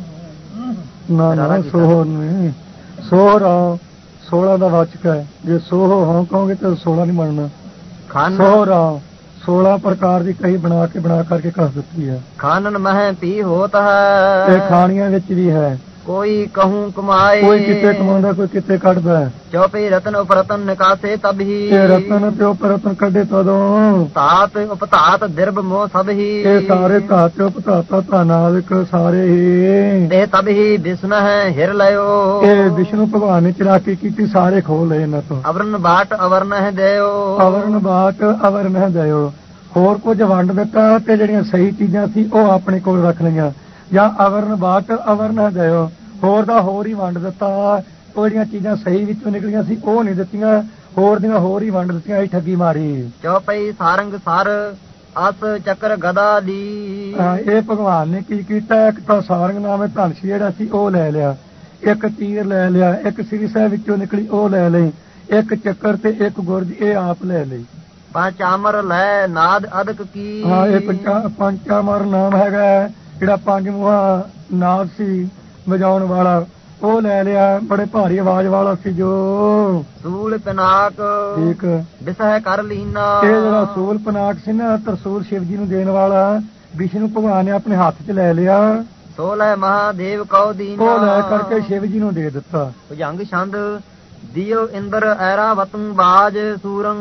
ਨਾ ਸੋਹਰ ਨਹੀਂ। ਸੋਹਰੋਂ 16 ਦਾ ਵਾਚਕ ਹੈ। ਜੇ ਸੋਹ ਹਾਂ ਕਹੋਗੇ ਤਾਂ 16 ਨਹੀਂ ਬਣਨਾ। ਸੋਹਰੋਂ 16 ਪ੍ਰਕਾਰ ਦੀ ਕਹੀ ਬਣਾ ਕਰਕੇ ਕਸ ਦਿੱਤੀ ਹੈ। ਖਾਨਨ ਮਹਿ ਪੀ ਹੋਤ ਹੈ, ਇਹ ਖਾਣੀਆਂ ਵਿੱਚ ਵੀ ਹੈ। ਕੋਈ ਕਹੂੰ ਕਮਾਏ, ਕੋਈ ਕਿਤੇ ਕਮਾਉਂਦਾ, ਕੋਈ ਕਿਤੇ ਕੱਢਦਾ। ਚੌਪਈ ਰਤਨ ਉਪਰਤਨ ਨਿਕਾਸੇ ਤਬ ਹੀ। ਇਹ ਰਤਨ ਤੇ ਉਪਰਤਨ ਕੱਢੇ ਤਦੋਂ। ਧਾਤ ਉਪਧਾਤ ਦਿਰਬ ਮੋਹ ਸਭ ਹੀ। ਇਹ ਸਾਰੇ ਧਾਤ ਉਪਧਾਤਾ ਧਨਾਦਿਕ ਸਾਰੇ ਹੀ। ਤੇ ਤਬ ਹੀ ਵਿਸ਼ਨ ਹੈ ਹਿਰ ਲਿਓ। ਇਹ ਵਿਸ਼ਨੂੰ ਭਗਵਾਨ ਨੇ ਚਲਾਕੀ ਕੀਤੀ, ਸਾਰੇ ਖੋਲ ਲਏ ਇਹਨਾਂ ਤੋਂ। ਅਵਰਨ ਬਾਟ ਅਵਰਨ ਹੈ ਦਿਓ। ਅਵਰਨ ਬਾਟ ਅਵਰਨ ਹੈ ਦਿਓ। ਹੋਰ ਕੁਝ ਵੰਡ ਦਿੱਤਾ ਤੇ ਜਿਹੜੀਆਂ ਸਹੀ ਚੀਜ਼ਾਂ ਸੀ ਉਹ ਆਪਣੇ ਕੋਲ ਰੱਖ ਲਈਆਂ। ਜਾਂ ਅਵਰਨ ਬਾਟ ਅਵਰਨ ਹੈ ਦਿਓ, ਹੋਰ ਦਾ ਹੋਰ ਹੀ ਵੰਡ ਦਿੱਤਾ। ਉਹ ਜਿਹੜੀਆਂ ਚੀਜ਼ਾਂ ਸਹੀ ਵਿੱਚੋਂ ਨਿਕਲੀਆਂ ਸੀ ਉਹ ਨਹੀਂ ਦਿੱਤੀਆਂ, ਹੋਰ ਦੀਆਂ ਹੋਰ ਹੀ ਵੰਡ ਦਿੱਤੀਆਂ। ਇਹ ਠੱਗੀ ਮਾਰੀ। ਚੌਪਈ ਸਾਰੰਗ ਸਰ ਅਸ ਚੱਕਰ ਗਦਾ ਦੀ। ਇਹ ਭਗਵਾਨ ਨੇ ਕੀ ਕੀਤਾ? ਇੱਕ ਤਾਂ ਸਾਰੰਗ ਨਾਮੇ ਧਨਸ਼ ਜਿਹੜਾ ਸੀ ਉਹ ਲੈ ਲਿਆ, ਇੱਕ ਤੀਰ ਲੈ ਲਿਆ, ਇੱਕ ਸ੍ਰੀ ਸਾਹਿਬ ਵਿੱਚੋਂ ਨਿਕਲੀ ਉਹ ਲੈ ਲਈ, ਇੱਕ ਚੱਕਰ ਤੇ ਇੱਕ ਗੁਰਜ ਇਹ ਆਪ ਲੈ ਲਈ। ਪੰਚਾਮਰ ਲੈ ਨਾਦ ਅਦਕ ਕੀ। ਹਾਂ ਇਹ ਪੰਚਾਮਰ ਨਾਮ ਹੈਗਾ ਜਿਹੜਾ 5 ਮੂੰਹਾਂ ਨਾਦ ਸੀ ਵਜਾਉਣ ਵਾਲਾ, ਉਹ ਲੈ ਲਿਆ। ਬੜੇ ਭਾਰੀ ਆਵਾਜ਼ ਵਾਲਾ ਸੀ ਜੋ। ਸੂਲ ਪਨਾਕ ਠੀਕ ਵਿਸਹਿ ਕਰ ਲੀਨਾ। ਇਹ ਜਿਹੜਾ ਸੂਲ ਪਨਾਕ ਸੀ ਨਾ, ਤਰਸੂਲ ਸ਼ਿਵ ਜੀ ਨੂੰ ਦੇਣ ਵਾਲਾ, ਵਿਸ਼ਨੂੰ ਭਗਵਾਨ ਨੇ ਆਪਣੇ ਹੱਥ 'ਚ ਲੈ ਲਿਆ। 16 ਮਹਾਦੇਵ ਕਉ ਦੀਨਾ। ਉਹ ਲੈ ਕਰਕੇ ਸ਼ਿਵ ਜੀ ਨੂੰ ਦੇ ਦਿੱਤਾ। ਭੁਜੰਗ ਛੰਦ ਦਿਓ ਇੰਦਰ ਐਰਾਵਤੰ ਬਾਜ ਸੂਰੰ।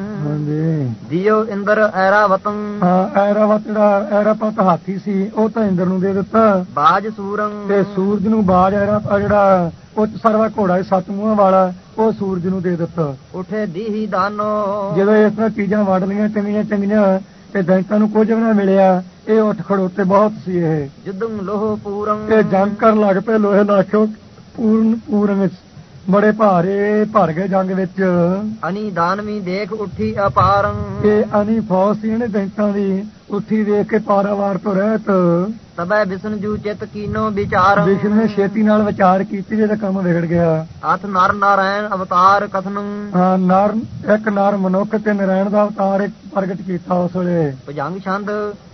ਦਿਓ ਇੰਦਰ ਐਰਾਵਤੰ। ਹਾਂ ਐਰਾਵਤ ਜਿਹੜਾ ਐਰਾਪਤ ਹਾਥੀ ਸੀ ਉਹ ਤਾਂ ਇੰਦਰ ਨੂੰ ਦੇ ਦਿੱਤਾ। ਬਾਜ ਸੂਰੰ ਤੇ ਸੂਰਜ ਨੂੰ ਬਾਜ ਜਿਹੜਾ ਉੱਚ ਸਰਵਾ ਘੋੜਾ 7 ਮੂੰਹਾਂ ਵਾਲਾ ਉਹ ਸੂਰਜ ਨੂੰ ਦੇ ਦਿੱਤਾ। ਉਠੇ ਦੀਹੀ ਦਾਨੋ। ਜਦੋਂ ਇਸ ਤਰ੍ਹਾਂ ਚੀਜ਼ਾਂ ਵੰਡ ਲਈਆਂ ਚੰਗੀਆਂ ਤੇ ਦੈਂਤਾਂ ਨੂੰ ਕੁਝ ਵੀ ਨਾ ਮਿਲਿਆ, ਇਹ ਉੱਠ ਖੜੋਤੇ ਬਹੁਤ ਸੀ। ਇਹ ਜੁਦੰ ਲੋਹ ਪੂਰੰ, ਇਹ ਜੰਗ ਕਰਨ ਲੱਗ ਪਏ ਲੋਹੇ ਲਾ ਕੇ। ਪੂਰਨ ਬੜੇ ਭਾਰੇ ਭਰ ਗਏ ਜੰਗ ਵਿੱਚ। ਅਨੀ ਦਾਨਵੀ ਦੇਖ ਉੱਠੀ ਅਪਾਰੰ, ਇਹ ਅਨੀ ਫੌਜ ਸੀ ਇਹਨੇ ਬੈਂਕਾਂ ਦੀ, ਉੱਠੀ ਵੇਖ ਕੇ ਪਾਰਾਵਾਰ ਤੋਂ ਰਹਿਤ। ਤਬੈ ਵਿਸ਼ਨ ਜੂ ਚਿਤ ਕੀਨੋ ਵਿਚਾਰ, ਵਿਸ਼ਨ ਨੇ ਛੇਤੀ ਨਾਲ ਵਿਚਾਰ ਕੀਤੀ ਜਿਹਦਾ ਕੰਮ ਵਿਗੜ ਗਿਆ। ਅਥ ਨਰ ਨਾਰਾਇਣ ਅਵਤਾਰ ਕਥਨੰ, ਹਾਂ ਨਰ ਇੱਕ ਨਰ ਮਨੁੱਖ ਤੇ ਨਾਰਾਇਣ ਦਾ ਅਵਤਾਰ ਪ੍ਰਗਟ ਕੀਤਾ ਉਸ ਵੇਲੇ। ਭੁਜੰਗ ਛੰਦ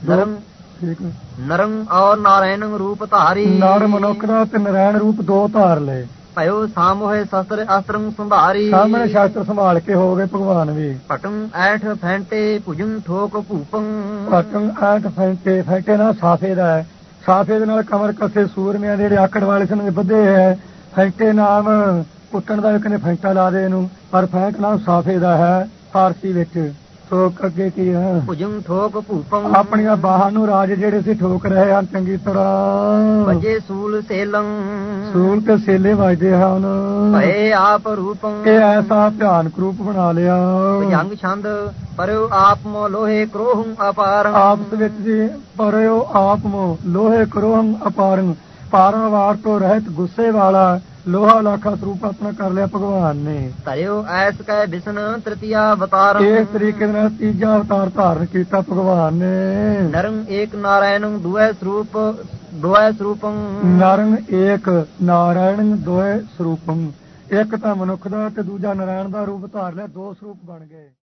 ਨਰੰ ਔਰ ਨਾਰਾਇਣ ਰੂਪ ਧਾਰੀ, ਨਰ ਮਨੁੱਖ ਦਾ ਤੇ ਨਾਰਾਇਣ ਰੂਪ ਦੋ ਧਾਰ ਲਏ। ਭਇਓ ਸਾਮੋਹੇ ਸ਼ਸਤਰ ਅਸਤਰੰ ਸੰਭਾਰੀ, ਸਾਹਮਣੇ ਸ਼ਸਤਰ ਸੰਭਾਲ ਕੇ ਹੋ ਗਏ ਭਗਵਾਨ ਵੀ। ਪਟੰ ਐਠ ਫੈਂਟੇ ਭੁਜੰ ਠੋਕ ਭੂਪੰ, ਪਟੰ ਐਠ ਫੈਂਟੇ, ਫੈਂਟੇ ਨਾਲ ਸਾਫੇ ਦਾ ਹੈ, ਸਾਫੇ ਦੇ ਨਾਲ ਕਮਰ ਕੱਸੇ ਸੂਰਮਿਆਂ ਦੇ ਜਿਹੜੇ ਆਕੜ ਵਾਲੇ ਸਨ ਬੱਧੇ ਹੈ। ਫੈਂਟੇ ਨਾਮ ਕੁੱਟਣ ਦਾ ਕਹਿੰਦੇ ਫੈਂਟਾ ਲਾ ਦੇ ਇਹਨੂੰ, ਪਰ ਫੈਂਟ ਨਾਮ ਸਾਫੇ ਦਾ ਹੈ ਫਾਰਸੀ ਵਿੱਚ। ਠੋਕ ਅੱਗੇ ਕੀ ਹੈ? ਭੁਜੰ ਠੋਕ ਭੂਪੰ, ਆਪਣੀਆਂ ਬਾਹਾਂ ਨੂੰ ਰਾਜ ਜਿਹੜੇ ਸੀ ਠੋਕ ਰਹੇ ਹਨ ਚੰਗੀ ਤਰ੍ਹਾਂ। ਵਜੇ ਸੂਲ ਸੇਲੰ, ਸੂਲ ਤੇ ਸੇਲੇ ਵੱਜਦੇ ਹਨ। ਭਏ ਆਪ ਰੂਪੰ, ਇਹ ਐਸਾ ਭਿਆਨਕ ਰੂਪ ਬਣਾ ਲਿਆ। ਭੁਜੰਗ ਛੰਦ ਪਰਿਓ ਆਪ ਮੋ ਲੋਹੇ ਕਰੋਹੰ ਅਪਾਰੰ, ਆਪਸ ਵਿੱਚ ਜੀ ਪਰਿਓ ਆਪ ਮੋ ਲੋਹੇ ਕਰੋਹੰ ਅਪਾਰੰ, ਪਾਰਾਵਾਰ ਤੋਂ ਰਹਿਤ ਗੁੱਸੇ ਵਾਲਾ ਲੋਹਾ ਲਾਖਾ ਸਰੂਪ ਆਪਣਾ ਕਰ ਲਿਆ ਭਗਵਾਨ ਨੇ। ਧਰਿਓ ਐਸ ਕੈ ਵਿਸ਼ਨ ਤ੍ਰਿਤੀਆ ਅਵਤਾਰ, ਇਸ ਤਰੀਕੇ ਨਾਲ ਤੀਜਾ ਅਵਤਾਰ ਧਾਰਨ ਕੀਤਾ ਭਗਵਾਨ ਨੇ। ਨਰੰ ਏਕ ਨਾਰਾਇਣ ਦੁਐ ਸਰੂਪੰ, ਨਰੰ ਏਕ ਨਾਰਾਇਣ ਦੋਏ ਸਰੂਪੰ, ਇੱਕ ਤਾਂ ਮਨੁੱਖ ਦਾ ਤੇ ਦੂਜਾ ਨਾਰਾਇਣ ਦਾ ਰੂਪ ਧਾਰ ਲਿਆ, ਦੋ ਸਰੂਪ ਬਣ ਗਏ।